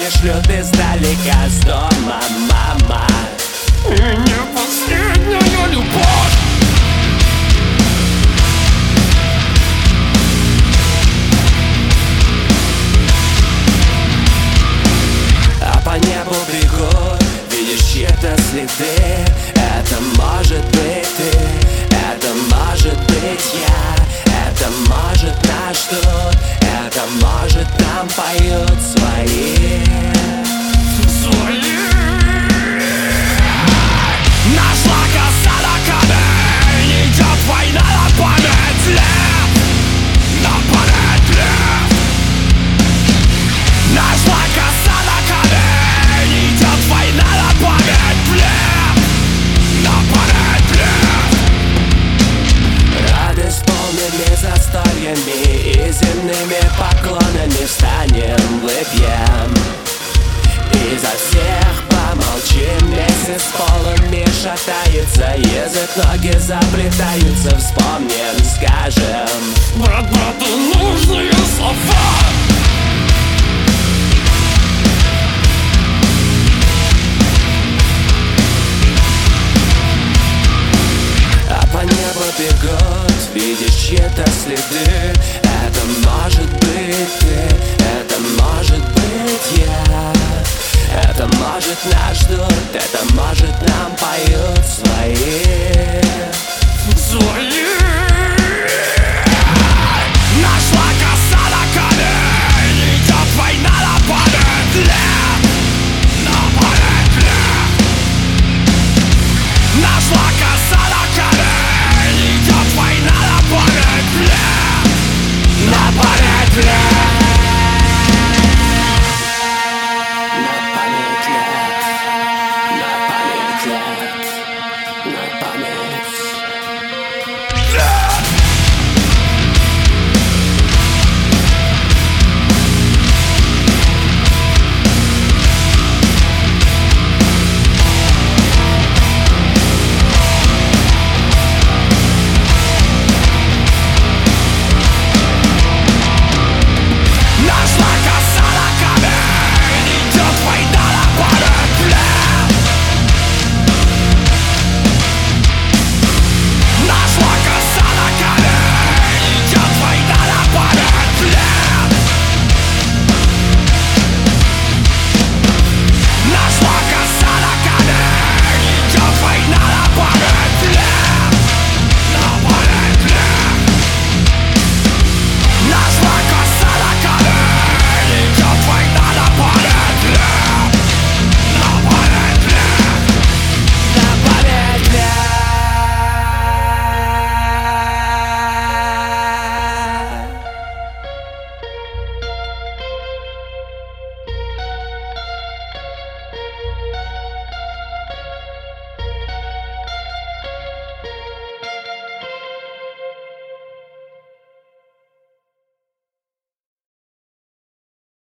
или шлют издалека с дома, мама. И не последняя любовь. А по небу бегут, видишь чьи-то следы. Это может быть ты, это может быть я, это может нас ждут, это может там поют свои. Нашла коса на камень, идет война на память лет, на память лет. Нашла коса на камень, идет война на память лет, на память лет. Радость полными застольями и земными поклонами встанем, выпьем. И за всех помолчим, месяц полами шатается, язык, ноги заплетаются, вспомним, скажем: брат брату нужные слова. А по небу бегут, видишь чьи-то следы. Это может быть ты, это может быть я, это может нас ждут, это может нам поют свои. Свои.